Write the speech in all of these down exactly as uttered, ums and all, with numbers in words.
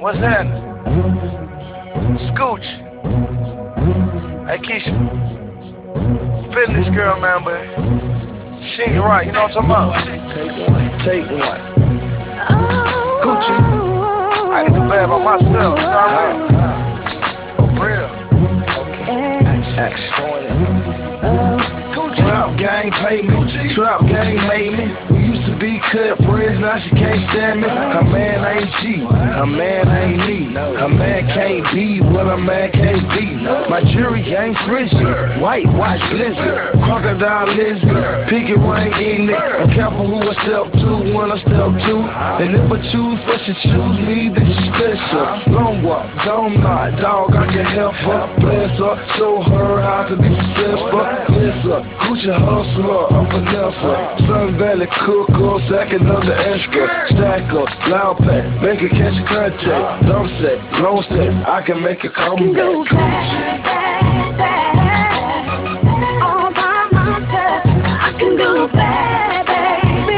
What's happening? Scooch. Hey, Keisha. Feeling this girl, man, but she ain't right. You know what I'm talking about? Take one. Take one. Gucci. I get the bad by myself. You know what I mean? For real. Okay. Action. Trap gang pay me, trap gang made me. We used to be cut friends, now she can't stand me. Her man ain't G, her man ain't me. Her man can't be what a man can't be. My jury ain't frizzy, white watch blizzard, crocodile lizard, picket ring in it. I'm careful who I step to when I step to. And if I choose for she choose me, then she special. Long walk, don't knock, dog, I can help her. Bless her, show her how to be successful. Bless her. Gucci hustler, I'm Vanessa. Sun Valley cooker, second of the extra. Stacker, loud pack, make it catch contact. Dump set, long set, I can make it come back. Go bad, bad, bad. All by myself, I can go bad, baby.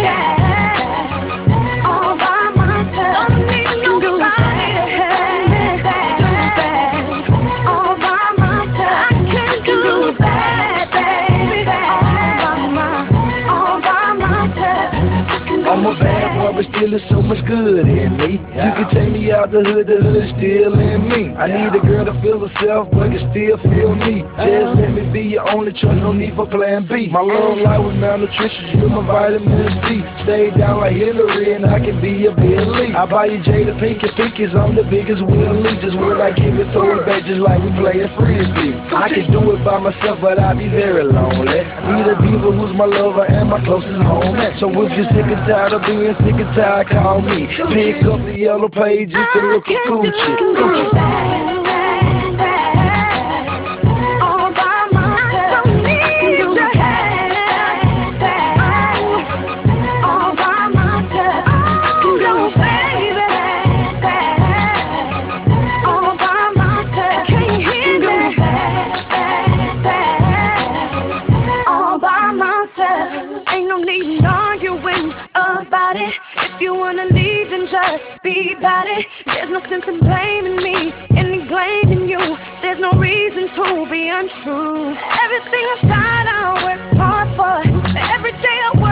All by myself, don't need nobody to help me. Bad, bad. All by myself, I can do bad, baby. I'm a bad boy, but still there's so much good in me. You can take me out the hood, the hood still in me. I need a girl to feel herself, but can still feel me. Just let me be your only choice, no need for plan B. My love life with malnutrition, you my vitamin C. Stay down like Hillary and I can be a Billy. I buy you Jada Pink and Pinkies, I'm the biggest Willie. Just when I give it, throw it back just like we playing frisbee. I can do it by myself, but I be very lonely. Need a diva who's my lover and my closest homie. So if you're sick and tired of being sick and tired, call me. Pick up the yellow pages to look at Gucci. Gucci. Bad, bad, bad. All by myself, I can do bad, bad. All by myself, I can do baby, bad. All by myself, can't hear me. Bad, bad, bad. All by myself, ain't no need in arguing about it. If you wanna leave, then just be about it. There's no sense in blaming me and neglecting you. There's no reason to be untrue. Everything I've tried, I work hard for. Every day I